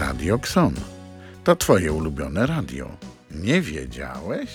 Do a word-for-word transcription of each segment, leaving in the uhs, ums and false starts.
Radio Kson. To twoje ulubione radio. Nie wiedziałeś?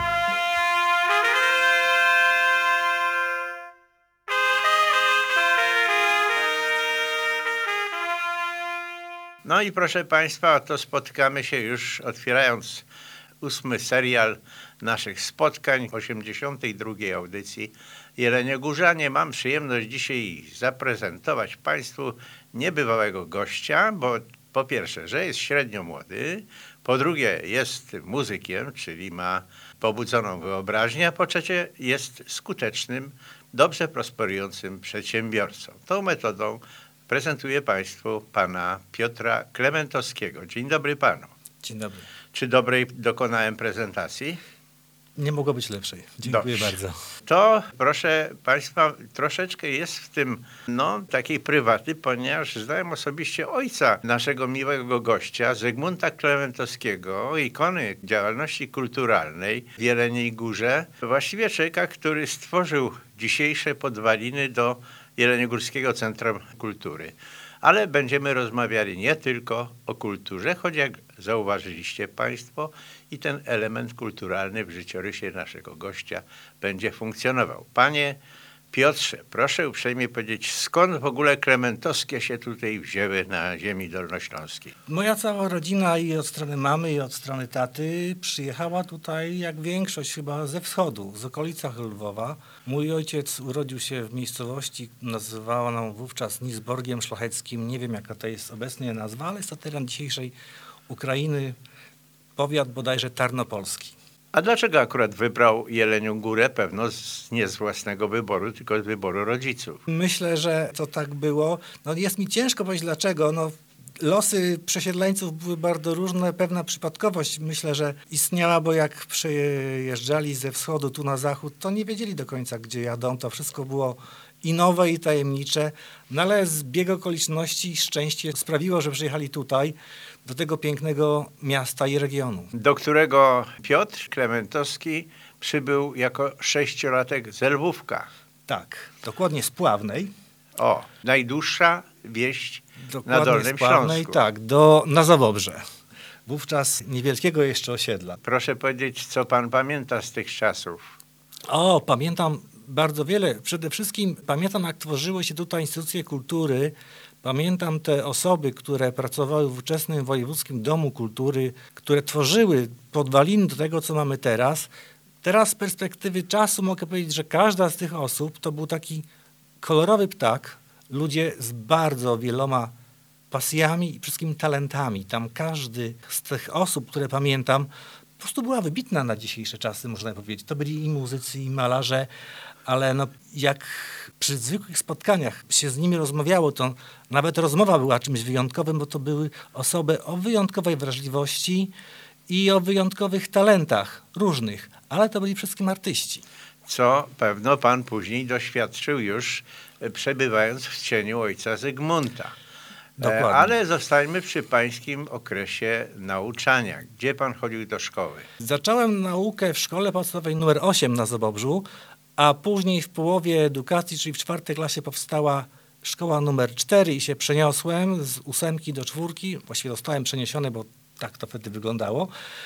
No i proszę Państwa, oto spotykamy się już otwierając ósmy serial naszych spotkań, osiemdziesiątej drugiej audycji Jeleniogórzanie. Mam przyjemność dzisiaj zaprezentować Państwu niebywałego gościa, bo po pierwsze, że jest średnio młody, po drugie jest muzykiem, czyli ma pobudzoną wyobraźnię, a po trzecie jest skutecznym, dobrze prosperującym przedsiębiorcą. Tą metodą prezentuję Państwu pana Piotra Klementowskiego. Dzień dobry panu. Dzień dobry. Czy dobrej dokonałem prezentacji? Nie mogło być lepszej. Dziękuję Dobrze. bardzo. To, proszę Państwa, troszeczkę jest w tym, no, takiej prywaty, ponieważ znałem osobiście ojca naszego miłego gościa, Zygmunta Klementowskiego, ikony działalności kulturalnej w Jeleniej Górze. Właściwie człowieka, który stworzył dzisiejsze podwaliny do Jeleniogórskiego Centrum Kultury. Ale będziemy rozmawiali nie tylko o kulturze, choć jak zauważyliście Państwo, i ten element kulturalny w życiorysie naszego gościa będzie funkcjonował. Panie Piotrze, proszę uprzejmie powiedzieć, skąd w ogóle Klementowskie się tutaj wzięły na ziemi dolnośląskiej? Moja cała rodzina i od strony mamy, i od strony taty przyjechała tutaj, jak większość chyba, ze wschodu, z okolicach Lwowa. Mój ojciec urodził się w miejscowości nazywaną wówczas Nisborgiem Szlacheckim. Nie wiem, jaka to jest obecnie nazwa, ale jest to teren dzisiejszej Ukrainy, powiat bodajże tarnopolski. A dlaczego akurat wybrał Jelenią Górę? Pewno z, nie z własnego wyboru, tylko z wyboru rodziców. Myślę, że to tak było. No jest mi ciężko powiedzieć dlaczego. No, losy przesiedleńców były bardzo różne. Pewna przypadkowość myślę, że istniała, bo jak przejeżdżali ze wschodu tu na zachód, to nie wiedzieli do końca, gdzie jadą. To wszystko było i nowe, i tajemnicze. No ale zbieg okoliczności i szczęście sprawiło, że przyjechali tutaj, do tego pięknego miasta i regionu. Do którego Piotr Klementowski przybył jako sześciolatek z Lwówka. Tak, dokładnie z Pławnej. O, najdłuższa wieś Dokładnie na Dolnym z Pławnej, Śląsku. tak, do, na Zawobrze. Wówczas niewielkiego jeszcze osiedla. Proszę powiedzieć, co pan pamięta z tych czasów? O, pamiętam bardzo wiele. Przede wszystkim pamiętam, jak tworzyły się tutaj instytucje kultury. Pamiętam te osoby, które pracowały w ówczesnym Wojewódzkim Domu Kultury, które tworzyły podwaliny do tego, co mamy teraz. Teraz z perspektywy czasu mogę powiedzieć, że każda z tych osób to był taki kolorowy ptak, ludzie z bardzo wieloma pasjami i wszystkimi talentami. Tam każdy z tych osób, które pamiętam, po prostu była wybitna na dzisiejsze czasy, można powiedzieć. To byli i muzycy, i malarze, ale no, jak przy zwykłych spotkaniach się z nimi rozmawiało, to nawet rozmowa była czymś wyjątkowym, bo to były osoby o wyjątkowej wrażliwości i o wyjątkowych talentach różnych, ale to byli przede wszystkim artyści. Co pewno pan później doświadczył już, przebywając w cieniu ojca Zygmunta. Dokładnie. Ale zostańmy przy pańskim okresie nauczania. Gdzie pan chodził do szkoły? Zacząłem naukę w szkole podstawowej numer osiem na Zabobrzu, a później w połowie edukacji, czyli w czwartej klasie, powstała szkoła numer cztery i się przeniosłem z ósemki do czwórki. Właściwie zostałem przeniesiony, bo tak to wtedy wyglądało.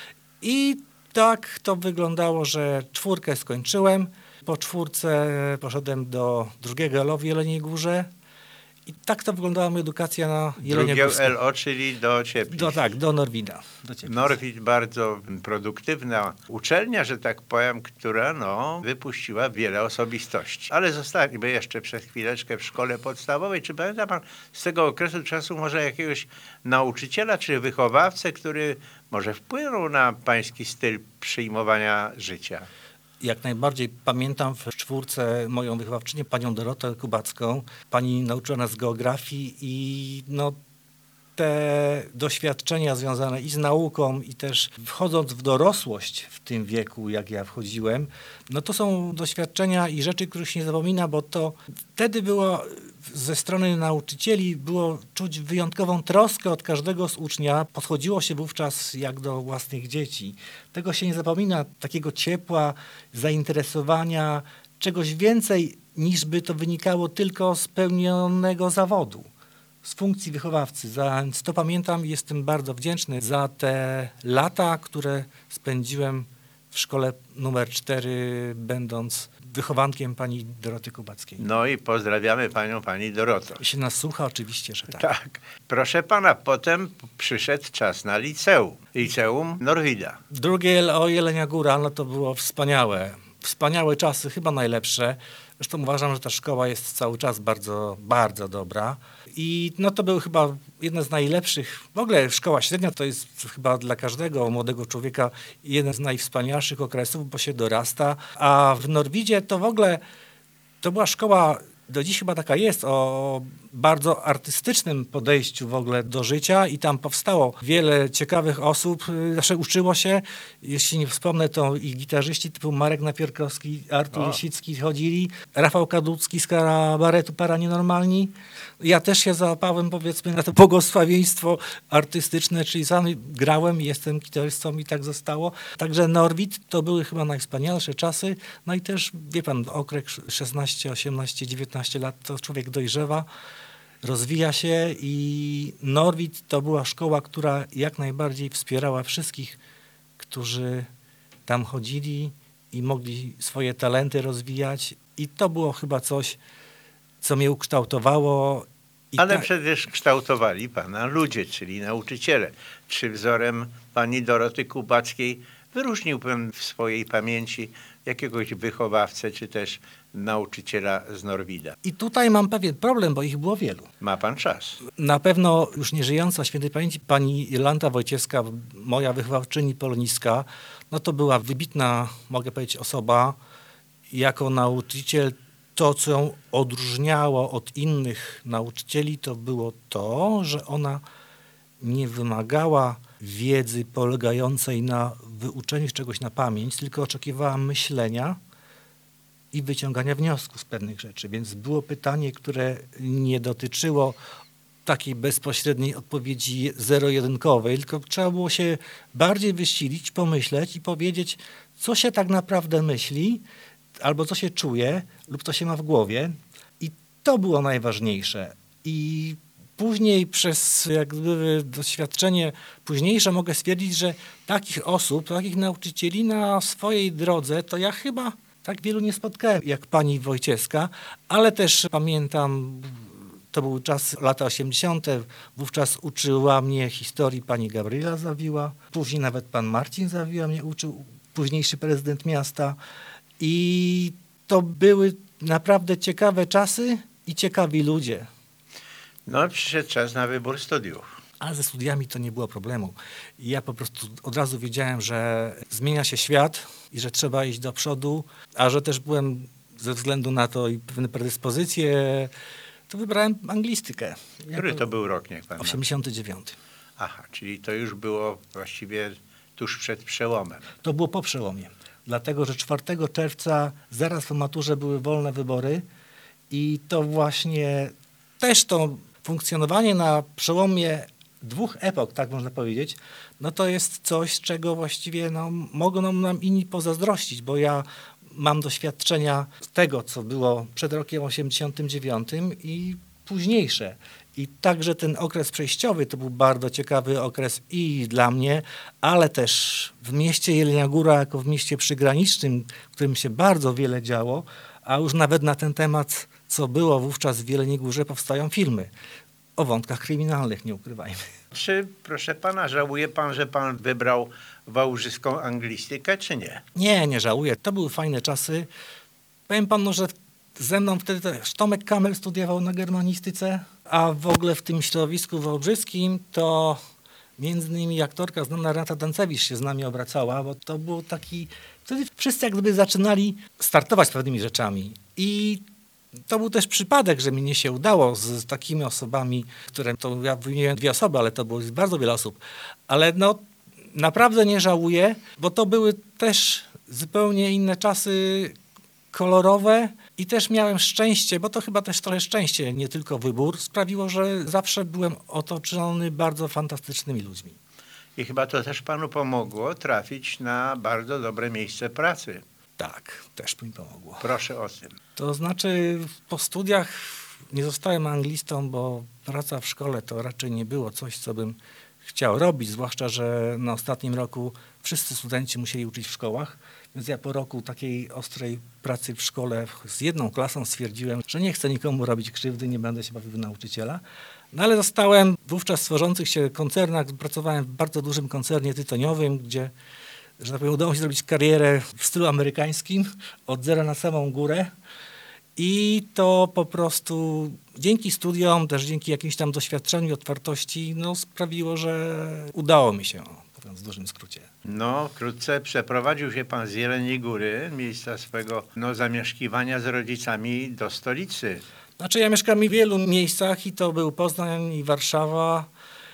I tak to wyglądało, że czwórkę skończyłem. Po czwórce poszedłem do drugiego L O w Jeleniej Górze. I tak to wyglądała moja edukacja na Jelenią Drugie Górską. L O, czyli do Cieplic. Do, tak, do Norwida. Do Cieplic. Norwid bardzo produktywna uczelnia, że tak powiem, która no, wypuściła wiele osobistości. Ale zostańmy jeszcze przez chwileczkę w szkole podstawowej. Czy pamięta pan z tego okresu czasu może jakiegoś nauczyciela czy wychowawcę, który może wpłynął na pański styl przyjmowania życia? Jak najbardziej pamiętam w czwórce moją wychowawczynię, panią Dorotę Kubacką. Pani nauczyła nas geografii i no, te doświadczenia związane i z nauką, i też wchodząc w dorosłość w tym wieku, jak ja wchodziłem, no to są doświadczenia i rzeczy, których się nie zapomina, bo to wtedy było ze strony nauczycieli było czuć wyjątkową troskę od każdego z ucznia. Podchodziło się wówczas jak do własnych dzieci. Tego się nie zapomina, takiego ciepła, zainteresowania, czegoś więcej niż by to wynikało tylko z pełnionego zawodu. z funkcji wychowawcy. Za, więc to pamiętam i jestem bardzo wdzięczny za te lata, które spędziłem w szkole numer cztery, będąc wychowankiem pani Doroty Kubackiej. No i pozdrawiamy panią, pani Doroto. Jeśli nas słucha, oczywiście, że tak. Tak. Proszę pana, potem przyszedł czas na liceum. Liceum Norwida. Drugie o Jelenia Góra, no to było wspaniałe. Wspaniałe czasy, chyba najlepsze. Zresztą uważam, że ta szkoła jest cały czas bardzo, bardzo dobra. I no to był chyba jedna z najlepszych, w ogóle szkoła średnia to jest chyba dla każdego młodego człowieka jeden z najwspanialszych okresów, bo się dorasta. A w Norwidzie to w ogóle, to była szkoła, do dziś chyba taka jest, o bardzo artystycznym podejściu w ogóle do życia i tam powstało wiele ciekawych osób, znaczy uczyło się, jeśli nie wspomnę, to i gitarzyści typu Marek Napierkowski, Artur O. Lisicki chodzili, Rafał Kaducki z kabaretu Paranienormalni. Ja też się załapałem, powiedzmy, na to błogosławieństwo artystyczne, czyli sam grałem, jestem gitarzystą i tak zostało. Także Norwid to były chyba najwspanialsze czasy. No i też, wie pan, okres szesnaście, osiemnaście, dziewiętnaście lat, to człowiek dojrzewa, rozwija się i Norwid to była szkoła, która jak najbardziej wspierała wszystkich, którzy tam chodzili i mogli swoje talenty rozwijać. I to było chyba coś, co mnie ukształtowało. I Ale ta- przecież kształtowali pana ludzie, czyli nauczyciele. Czy wzorem pani Doroty Kubackiej wyróżnił pan w swojej pamięci jakiegoś wychowawcę, czy też nauczyciela z Norwida? I tutaj mam pewien problem, bo ich było wielu. Ma pan czas. Na pewno już nieżyjąca świętej pamięci pani Jolanta Wojciechska, moja wychowawczyni poloniska, no to była wybitna, mogę powiedzieć, osoba. Jako nauczyciel to, co ją odróżniało od innych nauczycieli, to było to, że ona nie wymagała wiedzy polegającej na wyuczeniu czegoś na pamięć, tylko oczekiwała myślenia i wyciągania wniosków z pewnych rzeczy. Więc było pytanie, które nie dotyczyło takiej bezpośredniej odpowiedzi zero-jedynkowej, tylko trzeba było się bardziej wysilić, pomyśleć i powiedzieć, co się tak naprawdę myśli, albo co się czuje, lub co się ma w głowie. I to było najważniejsze. I później przez jak gdyby doświadczenie późniejsze mogę stwierdzić, że takich osób, takich nauczycieli na swojej drodze to ja chyba tak wielu nie spotkałem jak pani Wojciechska, ale też pamiętam, to był czas, lata osiemdziesiąte. Wówczas uczyła mnie historii pani Gabriela Zawiła, później nawet pan Marcin Zawiła mnie uczył, późniejszy prezydent miasta. I to były naprawdę ciekawe czasy i ciekawi ludzie. No, przyszedł czas na wybór studiów. Ale ze studiami to nie było problemu. I ja po prostu od razu wiedziałem, że zmienia się świat i że trzeba iść do przodu, a że też byłem ze względu na to i pewne predyspozycje, to wybrałem anglistykę. Który Jako to był rok, niech pan... osiemdziesiąty dziewiąty. Aha, czyli to już było właściwie tuż przed przełomem. To było po przełomie. Dlatego, że czwartego czerwca zaraz po maturze były wolne wybory i to właśnie też to funkcjonowanie na przełomie dwóch epok, tak można powiedzieć, no to jest coś, czego właściwie no, mogą nam inni pozazdrościć, bo ja mam doświadczenia z tego, co było przed rokiem osiemdziesiątym dziewiątym i późniejsze. I także ten okres przejściowy to był bardzo ciekawy okres i dla mnie, ale też w mieście Jelenia Góra, jako w mieście przygranicznym, w którym się bardzo wiele działo, a już nawet na ten temat, co było wówczas w Jeleniej Górze, powstają filmy o wątkach kryminalnych, nie ukrywajmy. Czy, proszę pana, żałuje pan, że pan wybrał wałbrzyską anglistykę, czy nie? Nie, nie żałuję. To były fajne czasy. Powiem panu, że ze mną wtedy też Tomek Kamel studiował na germanistyce, a w ogóle w tym środowisku wałbrzyskim to między innymi aktorka znana Renata Dancewicz się z nami obracała, bo to był taki... Wtedy wszyscy jak gdyby zaczynali startować z pewnymi rzeczami. I to był też przypadek, że mnie się udało z, z takimi osobami, które, to ja wymieniłem dwie osoby, ale to było bardzo wiele osób. Ale no naprawdę nie żałuję, bo to były też zupełnie inne czasy, kolorowe i też miałem szczęście, bo to chyba też trochę szczęście, nie tylko wybór, sprawiło, że zawsze byłem otoczony bardzo fantastycznymi ludźmi. I chyba to też panu pomogło trafić na bardzo dobre miejsce pracy. Tak, też mi pomogło. Proszę o tym. To znaczy po studiach nie zostałem anglistą, bo praca w szkole to raczej nie było coś, co bym chciał robić, zwłaszcza, że na ostatnim roku wszyscy studenci musieli uczyć w szkołach, więc ja po roku takiej ostrej pracy w szkole z jedną klasą stwierdziłem, że nie chcę nikomu robić krzywdy, nie będę się bawił w nauczyciela. No ale zostałem wówczas w tworzących się koncernach, pracowałem w bardzo dużym koncernie tytoniowym, gdzie, że tak powiem, udało mi się zrobić karierę w stylu amerykańskim, od zera na samą górę. I to po prostu dzięki studiom, też dzięki jakimś tam doświadczeniu i otwartości, no, sprawiło, że udało mi się, mówiąc w dużym skrócie. No, wkrótce przeprowadził się pan z Jeleniej Góry, miejsca swego no, zamieszkiwania z rodzicami, do stolicy. Znaczy ja mieszkam w wielu miejscach i to był Poznań i Warszawa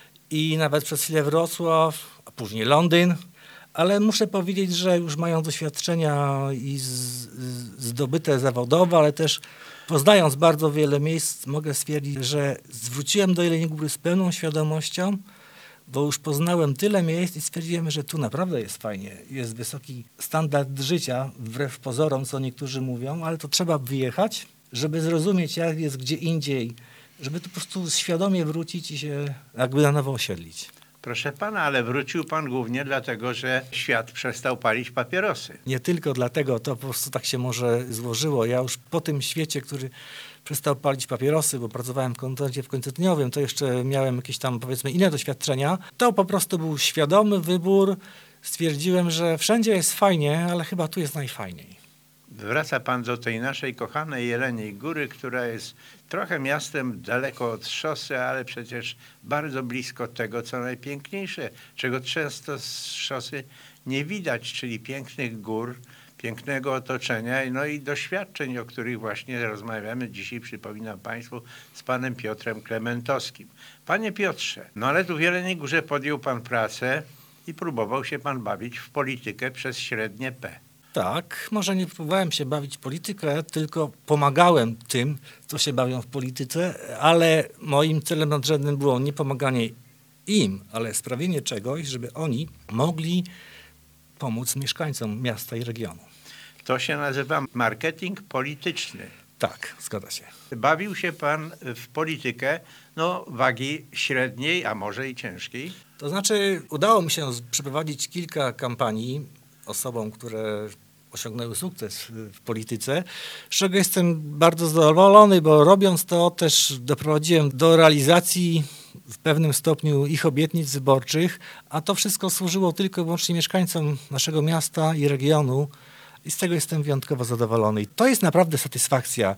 i nawet przez chwilę Wrocław, a później Londyn. Ale muszę powiedzieć, że już mają doświadczenia i z, z, zdobyte zawodowe, ale też poznając bardzo wiele miejsc, mogę stwierdzić, że zwróciłem do Jeleniej Góry z pełną świadomością, bo już poznałem tyle miejsc i stwierdziłem, że tu naprawdę jest fajnie. Jest wysoki standard życia, wbrew pozorom, co niektórzy mówią, ale to trzeba wyjechać, żeby zrozumieć, jak jest gdzie indziej, żeby tu po prostu świadomie wrócić i się jakby na nowo osiedlić. Proszę pana, ale wrócił pan głównie dlatego, że świat przestał palić papierosy. Nie tylko dlatego, to po prostu tak się może złożyło. Ja już po tym świecie, który przestał palić papierosy, bo pracowałem w koncercie w końcu dniowym, to jeszcze miałem jakieś tam, powiedzmy, inne doświadczenia. To po prostu był świadomy wybór. Stwierdziłem, że wszędzie jest fajnie, ale chyba tu jest najfajniej. Wraca pan do tej naszej kochanej Jeleniej Góry, która jest trochę miastem daleko od szosy, ale przecież bardzo blisko tego, co najpiękniejsze, czego często z szosy nie widać, czyli pięknych gór, pięknego otoczenia, no i doświadczeń, o których właśnie rozmawiamy dzisiaj, przypominam państwu, z panem Piotrem Klementowskim. Panie Piotrze, no ale tu w Jeleniej Górze podjął pan pracę i próbował się pan bawić w politykę przez średnie P. Tak, może nie próbowałem się bawić w politykę, tylko pomagałem tym, co się bawią w polityce, ale moim celem nadrzędnym było nie pomaganie im, ale sprawienie czegoś, żeby oni mogli pomóc mieszkańcom miasta i regionu. To się nazywa marketing polityczny. Tak, zgadza się. Bawił się pan w politykę, no wagi średniej, a może i ciężkiej. To znaczy udało mi się przeprowadzić kilka kampanii osobom, które osiągnęły sukces w polityce, z czego jestem bardzo zadowolony, bo robiąc to też doprowadziłem do realizacji w pewnym stopniu ich obietnic wyborczych, a to wszystko służyło tylko i wyłącznie mieszkańcom naszego miasta i regionu i z tego jestem wyjątkowo zadowolony. I to jest naprawdę satysfakcja,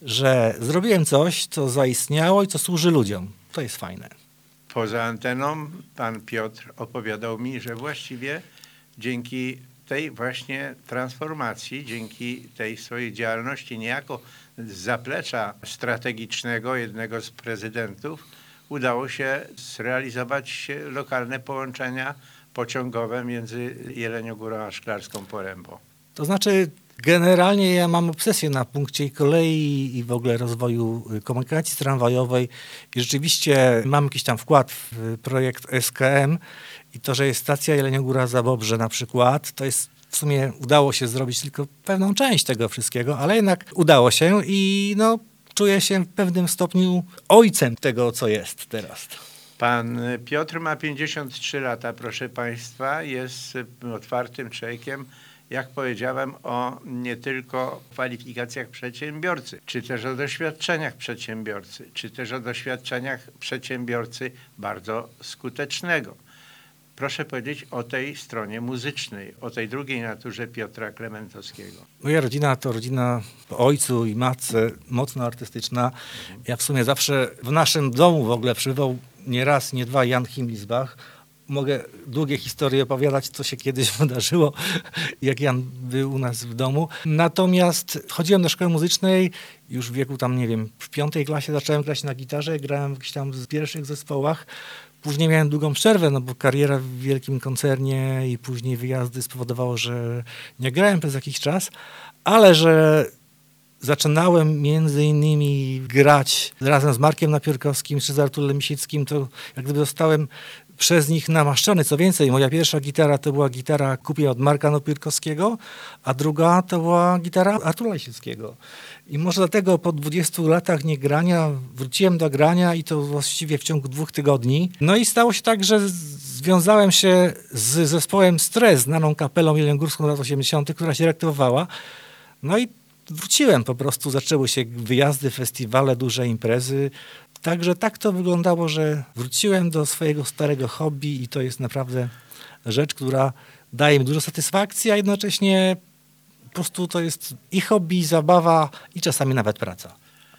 że zrobiłem coś, co zaistniało i co służy ludziom. To jest fajne. Poza anteną pan Piotr opowiadał mi, że właściwie dzięki tej właśnie transformacji, dzięki tej swojej działalności niejako z zaplecza strategicznego jednego z prezydentów udało się zrealizować lokalne połączenia pociągowe między Jelenią Górą a Szklarską Porębą. To znaczy generalnie ja mam obsesję na punkcie i kolei i w ogóle rozwoju komunikacji tramwajowej i rzeczywiście mam jakiś tam wkład w projekt S K M i to, że jest stacja Jelenia Góra Zabobrze na przykład, to jest w sumie udało się zrobić tylko pewną część tego wszystkiego, ale jednak udało się i no, czuję się w pewnym stopniu ojcem tego, co jest teraz. Pan Piotr ma pięćdziesiąt trzy lata, proszę państwa, jest otwartym człowiekiem, jak powiedziałem, o nie tylko kwalifikacjach przedsiębiorcy, czy też o doświadczeniach przedsiębiorcy, czy też o doświadczeniach przedsiębiorcy bardzo skutecznego. Proszę powiedzieć o tej stronie muzycznej, o tej drugiej naturze Piotra Klementowskiego. Moja rodzina to rodzina po ojcu i matce, mocno artystyczna. Ja w sumie zawsze w naszym domu w ogóle przybywał nie raz, nie dwa Jan Himlisbach. Mogę długie historie opowiadać, co się kiedyś wydarzyło, jak Jan był u nas w domu. Natomiast chodziłem do szkoły muzycznej, już w wieku tam, nie wiem, w piątej klasie zacząłem grać na gitarze, grałem w jakichś tam z pierwszych zespołach. Później miałem długą przerwę, no bo kariera w wielkim koncernie i później wyjazdy spowodowało, że nie grałem przez jakiś czas, ale że zaczynałem między innymi grać razem z Markiem Napiórkowskim czy z Arturem Misickim, to jak gdyby dostałem przez nich namaszczony. Co więcej, moja pierwsza gitara to była gitara kupiona od Marka Nopirkowskiego, a druga to była gitara Artura Lisieckiego. I może dlatego po dwudziestu latach nie grania wróciłem do grania i to właściwie w ciągu dwóch tygodni. No i stało się tak, że związałem się z zespołem Stres, znaną kapelą jeleniogórską lat osiemdziesiątych, która się reaktywowała. No i wróciłem po prostu, zaczęły się wyjazdy, festiwale, duże imprezy. Także tak to wyglądało, że wróciłem do swojego starego hobby i to jest naprawdę rzecz, która daje mi dużo satysfakcji, a jednocześnie po prostu to jest i hobby, i zabawa, i czasami nawet praca.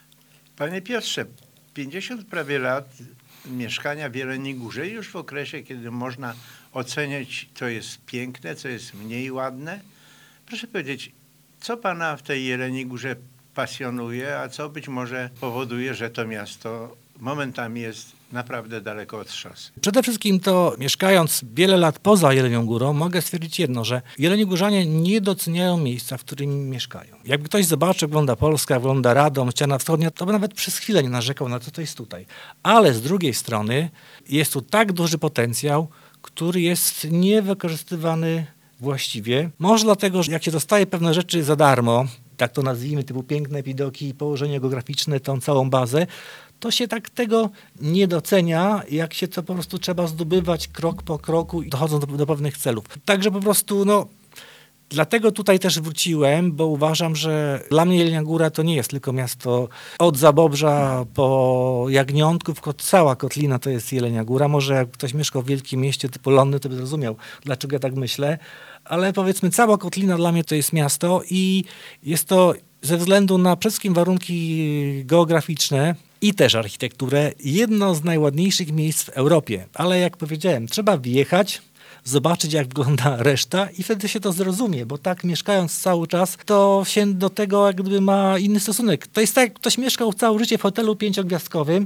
Panie Piotrze, pięćdziesiąt prawie lat mieszkania w Jeleniej Górze, już w okresie, kiedy można oceniać, co jest piękne, co jest mniej ładne. Proszę powiedzieć, co pana w tej Jeleniej Górze pasjonuje, a co być może powoduje, że to miasto momentami jest naprawdę daleko od szosy? Przede wszystkim to mieszkając wiele lat poza Jelenią Górą mogę stwierdzić jedno, że jeleniogórzanie nie doceniają miejsca, w którym mieszkają. Jakby ktoś zobaczył, wygląda Polska, wygląda Radom, ściana wschodnia, to by nawet przez chwilę nie narzekał na to, co jest tutaj. Ale z drugiej strony jest tu tak duży potencjał, który jest niewykorzystywany właściwie. Może dlatego, że jak się dostaje pewne rzeczy za darmo, tak to nazwijmy, typu piękne widoki, położenie geograficzne, tą całą bazę, to się tak tego nie docenia, jak się to po prostu trzeba zdobywać krok po kroku i dochodzą do, do pewnych celów. Także po prostu, no, dlatego tutaj też wróciłem, bo uważam, że dla mnie Jelenia Góra to nie jest tylko miasto od Zabobrza po Jagniątków, cała kotlina to jest Jelenia Góra. Może jak ktoś mieszkał w wielkim mieście typu Londyn, to by zrozumiał, dlaczego ja tak myślę, ale powiedzmy cała kotlina dla mnie to jest miasto i jest to ze względu na przede wszystkim warunki geograficzne i też architekturę jedno z najładniejszych miejsc w Europie. Ale jak powiedziałem, trzeba wjechać, zobaczyć jak wygląda reszta i wtedy się to zrozumie, bo tak mieszkając cały czas, to się do tego jak gdyby ma inny stosunek. To jest tak, jak ktoś mieszkał całe życie w hotelu pięciogwiazdkowym,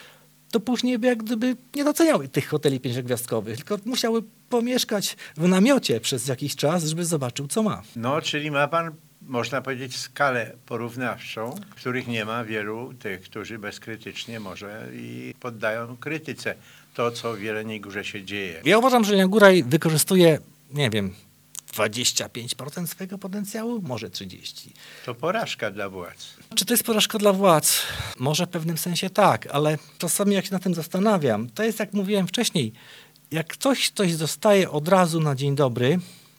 to później by jak gdyby nie doceniał tych hoteli pięciogwiazdkowych, tylko musiałby pomieszkać w namiocie przez jakiś czas, żeby zobaczył, co ma. No, czyli ma pan, można powiedzieć, skalę porównawczą, których nie ma wielu tych, którzy bezkrytycznie może i poddają krytyce to, co w Jeleniej Górze się dzieje. Ja uważam, że Jelenia Góra wykorzystuje, nie wiem, dwadzieścia pięć procent swojego potencjału, może trzydzieści procent. To porażka dla władz. Czy to jest porażka dla władz? Może w pewnym sensie tak, ale czasami jak się na tym zastanawiam, to jest jak mówiłem wcześniej, jak ktoś coś dostaje od razu na dzień dobry,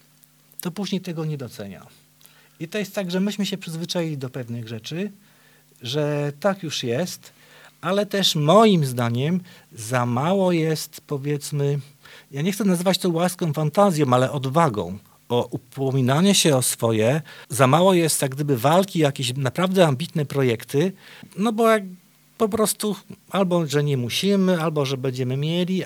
to później tego nie docenia. I to jest tak, że myśmy się przyzwyczaili do pewnych rzeczy, że tak już jest, ale też moim zdaniem za mało jest, powiedzmy, ja nie chcę nazywać to łaską fantazją, ale odwagą, o upominanie się o swoje. Za mało jest jak gdyby walki, jakieś naprawdę ambitne projekty, no bo jak po prostu albo, że nie musimy, albo, że będziemy mieli,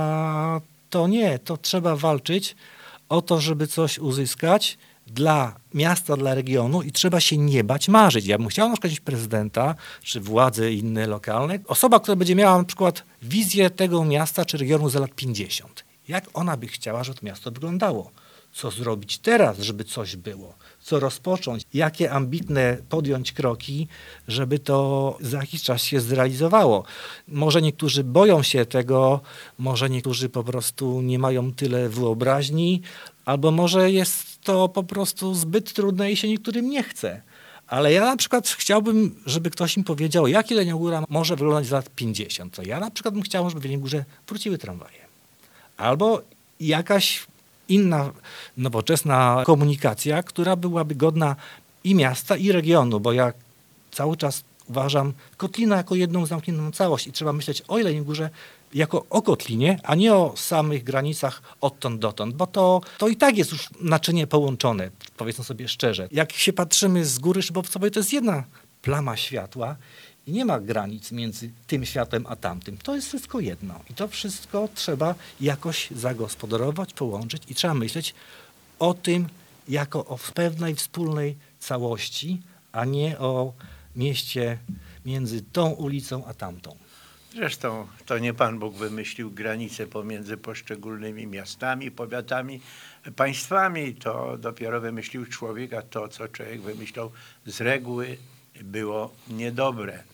a to nie, to trzeba walczyć o to, żeby coś uzyskać dla miasta, dla regionu i trzeba się nie bać marzyć. Ja bym chciał na przykład mieć prezydenta, czy władze inne lokalne, osoba, która będzie miała na przykład wizję tego miasta, czy regionu za lat pięćdziesiąt. Jak ona by chciała, żeby to miasto wyglądało? Co zrobić teraz, żeby coś było? Co rozpocząć? Jakie ambitne podjąć kroki, żeby to za jakiś czas się zrealizowało? Może niektórzy boją się tego, może niektórzy po prostu nie mają tyle wyobraźni, albo może jest to po prostu zbyt trudne i się niektórym nie chce. Ale ja na przykład chciałbym, żeby ktoś mi powiedział, jak Jelenia Góra może wyglądać za lat pięćdziesiąt. To ja na przykład bym chciał, żeby w Jeleniej Górze wróciły tramwaje. Albo jakaś inna nowoczesna komunikacja, która byłaby godna i miasta, i regionu, bo ja cały czas uważam Kotlina jako jedną zamkniętą całość i trzeba myśleć o Jeleniej Górze jako o Kotlinie, a nie o samych granicach odtąd dotąd, bo to, to i tak jest już naczynie połączone, powiedzmy sobie szczerze. Jak się patrzymy z góry Szybowcowej, to jest jedna plama światła i nie ma granic między tym światłem a tamtym. To jest wszystko jedno. I to wszystko trzeba jakoś zagospodarować, połączyć i trzeba myśleć o tym jako o pewnej wspólnej całości, a nie o mieście między tą ulicą a tamtą. Zresztą to nie Pan Bóg wymyślił granice pomiędzy poszczególnymi miastami, powiatami, państwami. To dopiero wymyślił człowiek, a to, co człowiek wymyślał, z reguły było niedobre.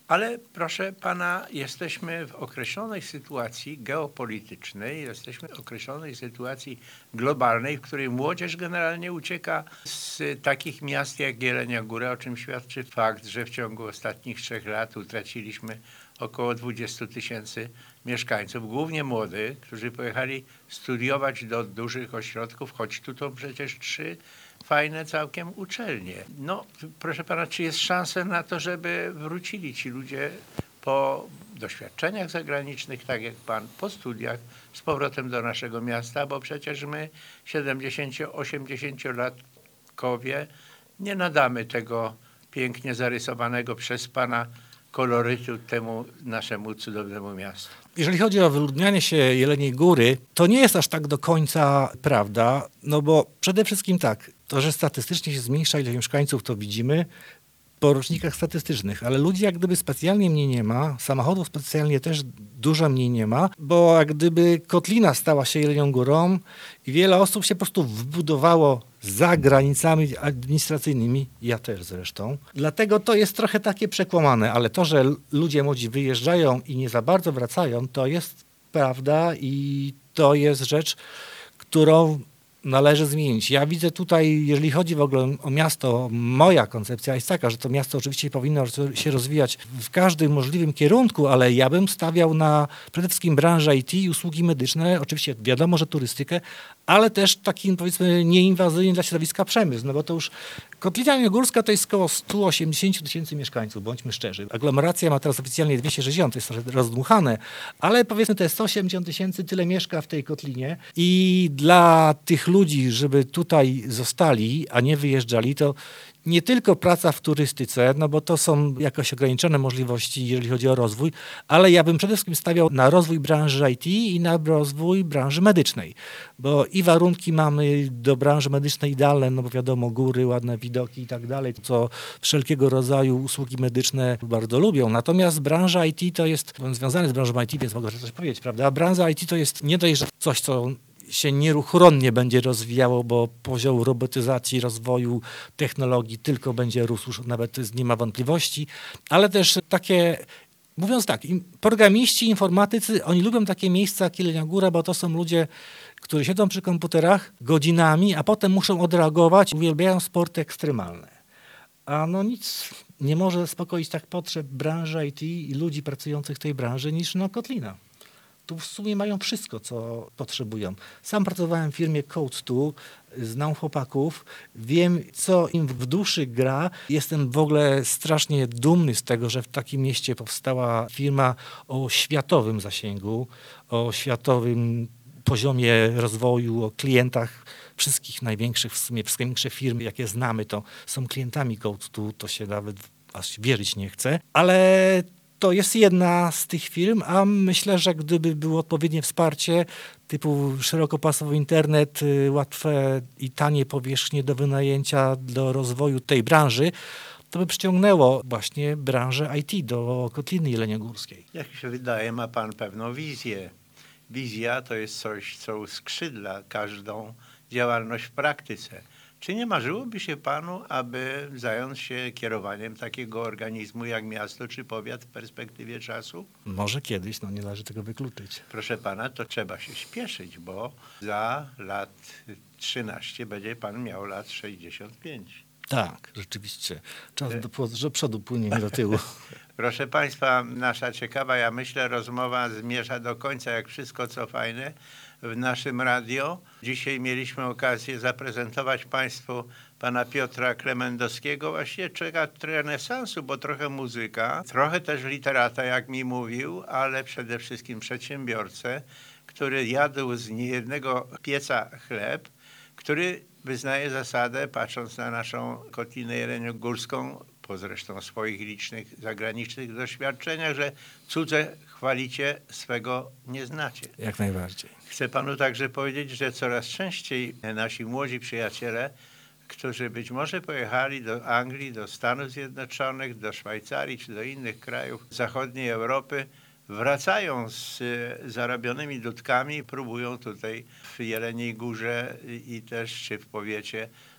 Ale proszę pana, jesteśmy w określonej sytuacji geopolitycznej, jesteśmy w określonej sytuacji globalnej, w której młodzież generalnie ucieka z takich miast jak Jelenia Góra, o czym świadczy fakt, że w ciągu ostatnich trzech lat utraciliśmy około dwadzieścia tysięcy mieszkańców, głównie młodych, którzy pojechali studiować do dużych ośrodków, choć tu to przecież trzy fajne całkiem uczelnie. No, proszę pana, czy jest szansa na to, żeby wrócili ci ludzie po doświadczeniach zagranicznych, tak jak pan, po studiach, z powrotem do naszego miasta, bo przecież my siedemdziesięcio-osiemdziesięciolatkowie nie nadamy tego pięknie zarysowanego przez pana kolorytu temu naszemu cudownemu miastu. Jeżeli chodzi o wyludnianie się Jeleniej Góry, to nie jest aż tak do końca prawda, no bo przede wszystkim tak, to, że statystycznie się zmniejsza ilość mieszkańców, to widzimy po rocznikach statystycznych, ale ludzi jak gdyby specjalnie mniej nie ma, samochodów specjalnie też dużo mniej nie ma, bo jak gdyby Kotlina stała się Jelenią Górą i wiele osób się po prostu wbudowało za granicami administracyjnymi, ja też zresztą. Dlatego to jest trochę takie przekłamane, ale to, że ludzie młodzi wyjeżdżają i nie za bardzo wracają, to jest prawda i to jest rzecz, którą należy zmienić. Ja widzę tutaj, jeżeli chodzi w ogóle o miasto, moja koncepcja jest taka, że to miasto oczywiście powinno się rozwijać w każdym możliwym kierunku, ale ja bym stawiał na przede wszystkim branżę I T i usługi medyczne, oczywiście wiadomo, że turystykę, ale też taki powiedzmy nieinwazyjny dla środowiska przemysł, no bo to już Kotlina Górska to jest około sto osiemdziesiąt tysięcy mieszkańców, bądźmy szczerzy. Aglomeracja ma teraz oficjalnie dwieście sześćdziesiąt, to jest trochę rozdmuchane, ale powiedzmy te sto osiemdziesiąt tysięcy tyle mieszka w tej Kotlinie i dla tych ludzi, żeby tutaj zostali, a nie wyjeżdżali, to nie tylko praca w turystyce, no bo to są jakoś ograniczone możliwości, jeżeli chodzi o rozwój, ale ja bym przede wszystkim stawiał na rozwój branży I T i na rozwój branży medycznej, bo i warunki mamy do branży medycznej idealne, no bo wiadomo, góry, ładne widoki i tak dalej, co wszelkiego rodzaju usługi medyczne bardzo lubią. Natomiast branża I T to jest, związane z branżą I T, więc mogę coś powiedzieć, prawda? Branża I T to jest nie dość, że coś, co się nieruchronnie będzie rozwijało, bo poziom robotyzacji, rozwoju technologii tylko będzie rósł, nawet nie ma wątpliwości, ale też takie, mówiąc tak, programiści, informatycy, oni lubią takie miejsca jak Jelenia Góra, bo to są ludzie, którzy siedzą przy komputerach godzinami, a potem muszą odreagować, uwielbiają sporty ekstremalne. A no nic nie może zaspokoić tak potrzeb branży I T i ludzi pracujących w tej branży niż no Kotlina. Tu w sumie mają wszystko, co potrzebują. Sam pracowałem w firmie Code dwa, znam chłopaków, wiem, co im w duszy gra. Jestem w ogóle strasznie dumny z tego, że w takim mieście powstała firma o światowym zasięgu, o światowym poziomie rozwoju, o klientach wszystkich największych, w sumie wszystkie największe firmy, jakie znamy, to są klientami Code dwa, to się nawet aż wierzyć nie chce, ale to jest jedna z tych firm, a myślę, że gdyby było odpowiednie wsparcie typu szerokopasmowy internet, łatwe i tanie powierzchnie do wynajęcia, do rozwoju tej branży, to by przyciągnęło właśnie branżę I T do Kotliny Jeleniogórskiej. Jak się wydaje, ma pan pewną wizję. Wizja to jest coś, co uskrzydla każdą działalność w praktyce. Czy nie marzyłoby się panu, aby zająć się kierowaniem takiego organizmu jak miasto czy powiat w perspektywie czasu? Może kiedyś, no nie należy tego wykluczyć. Proszę pana, to trzeba się śpieszyć, bo za lat trzynaście będzie pan miał lat sześćdziesiąt pięć. Tak, rzeczywiście. Czas do, do przodu płynie, nie do tyłu. Proszę państwa, nasza ciekawa, ja myślę, rozmowa zmierza do końca, jak wszystko co fajne w naszym radio. Dzisiaj mieliśmy okazję zaprezentować państwu pana Piotra Klemendowskiego, właściwie czeka renesansu, bo trochę muzyka, trochę też literata, jak mi mówił, ale przede wszystkim przedsiębiorcę, który jadł z niejednego pieca chleb, który wyznaje zasadę, patrząc na naszą Kotlinę Jeleniogórską, po zresztą swoich licznych zagranicznych doświadczeniach, że cudze chwalicie, swego nie znacie. Jak najbardziej. Chcę panu także powiedzieć, że coraz częściej nasi młodzi przyjaciele, którzy być może pojechali do Anglii, do Stanów Zjednoczonych, do Szwajcarii czy do innych krajów zachodniej Europy, wracają z zarobionymi dudkami, próbują tutaj w Jeleniej Górze i też czy w powiecie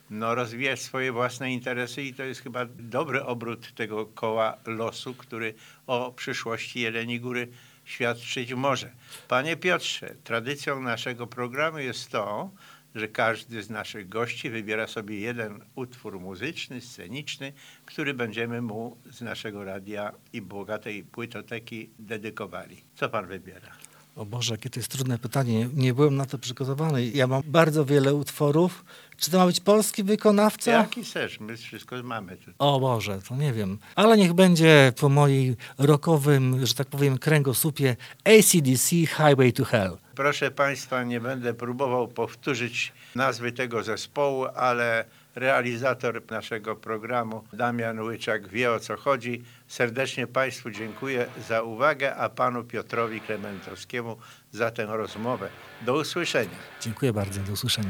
no, rozwijać swoje własne interesy i to jest chyba dobry obrót tego koła losu, który o przyszłości Jeleniej Góry świadczyć może. Panie Piotrze, tradycją naszego programu jest to, że każdy z naszych gości wybiera sobie jeden utwór muzyczny, sceniczny, który będziemy mu z naszego radia i bogatej płytoteki dedykowali. Co pan wybiera? O Boże, jakie to jest trudne pytanie. Nie, nie byłem na to przygotowany. Ja mam bardzo wiele utworów. Czy to ma być polski wykonawca? Jaki chcesz? My wszystko mamy tu. O Boże, to nie wiem. Ale niech będzie po moim rockowym, że tak powiem, kręgosłupie A C D C Highway to Hell. Proszę państwa, nie będę próbował powtórzyć nazwy tego zespołu, ale realizator naszego programu, Damian Łyczak, wie, o co chodzi. Serdecznie państwu dziękuję za uwagę, a panu Piotrowi Klementowskiemu za tę rozmowę. Do usłyszenia. Dziękuję bardzo. Do usłyszenia.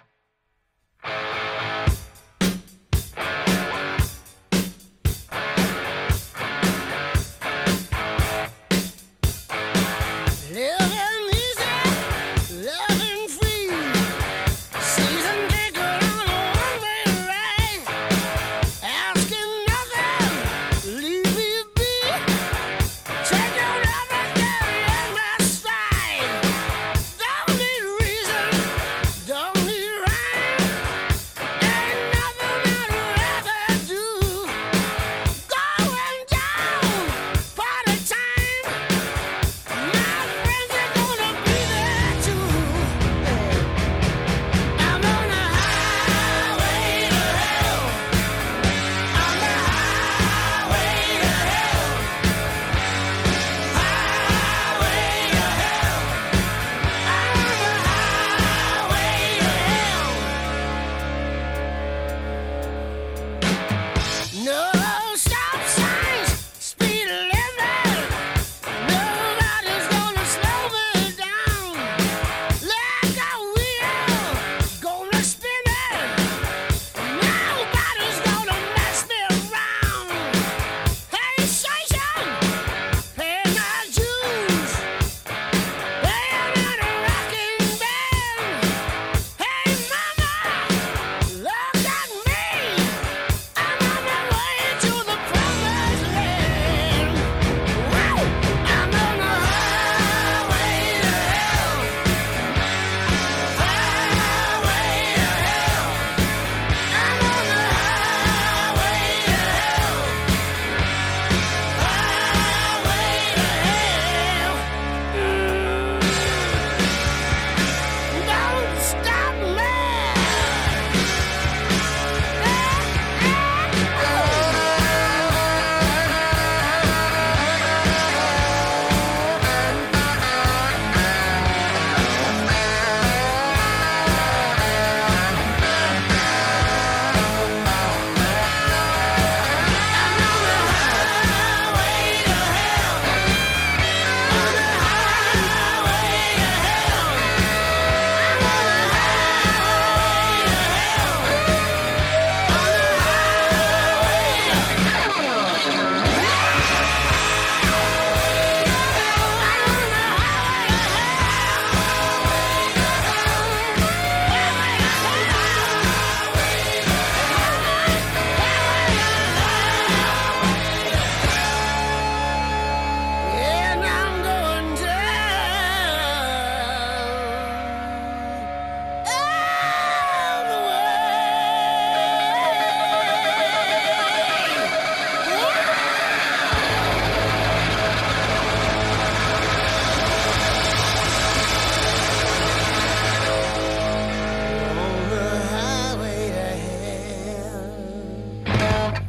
Living easy, loving free, season ticket on a one-way ride, asking nothing, leave me be, take your everything in my stride. Don't need reason, don't need rhyme, ain't nothing I'd rather do. Going down, party time. My friends are gonna be there too. I'm on the highway to hell. On the highway to hell. Highway to hell. I'm on the highway to hell. No stop signs, speed limit. Nobody's gonna slow me down. Like a wheel, gonna spin it. Nobody's gonna mess me around. Hey, station, pay my dues. Playing in a rocking band. Hey, mama, look at me. I'm on my way to the promised land. Wow, I'm on the highway to hell. Highway to hell. I'm on the highway to hell. Highway to hell. Don't stop me. And I'm going down all the way. On the highway to hell.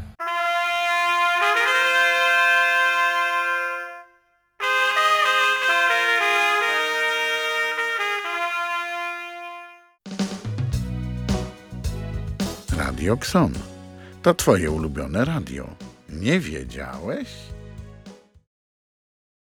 Radio Xon. To twoje ulubione radio. Nie wiedziałeś?